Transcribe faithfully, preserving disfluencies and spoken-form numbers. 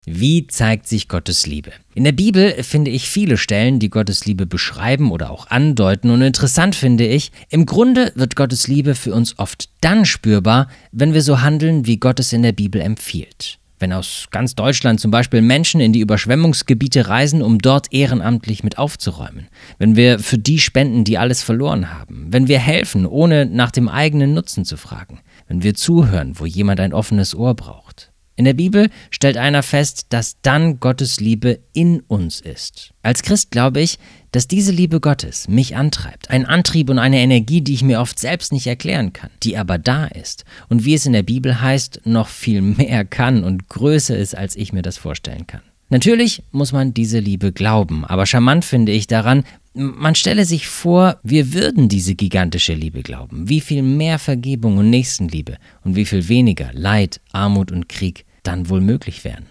Wie zeigt sich Gottes Liebe? In der Bibel finde ich viele Stellen, die Gottes Liebe beschreiben oder auch andeuten. Und interessant finde ich, im Grunde wird Gottes Liebe für uns oft dann spürbar, wenn wir so handeln, wie Gott es in der Bibel empfiehlt. Wenn aus ganz Deutschland zum Beispiel Menschen in die Überschwemmungsgebiete reisen, um dort ehrenamtlich mit aufzuräumen. Wenn wir für die spenden, die alles verloren haben. Wenn wir helfen, ohne nach dem eigenen Nutzen zu fragen. Wenn wir zuhören, wo jemand ein offenes Ohr braucht. In der Bibel stellt einer fest, dass dann Gottes Liebe in uns ist. Als Christ glaube ich, dass diese Liebe Gottes mich antreibt. Ein Antrieb und eine Energie, die ich mir oft selbst nicht erklären kann, die aber da ist und wie es in der Bibel heißt, noch viel mehr kann und größer ist, als ich mir das vorstellen kann. Natürlich muss man diese Liebe glauben, aber charmant finde ich daran, man stelle sich vor, wir würden diese gigantische Liebe glauben. Wie viel mehr Vergebung und Nächstenliebe und wie viel weniger Leid, Armut und Krieg dann wohl möglich wären.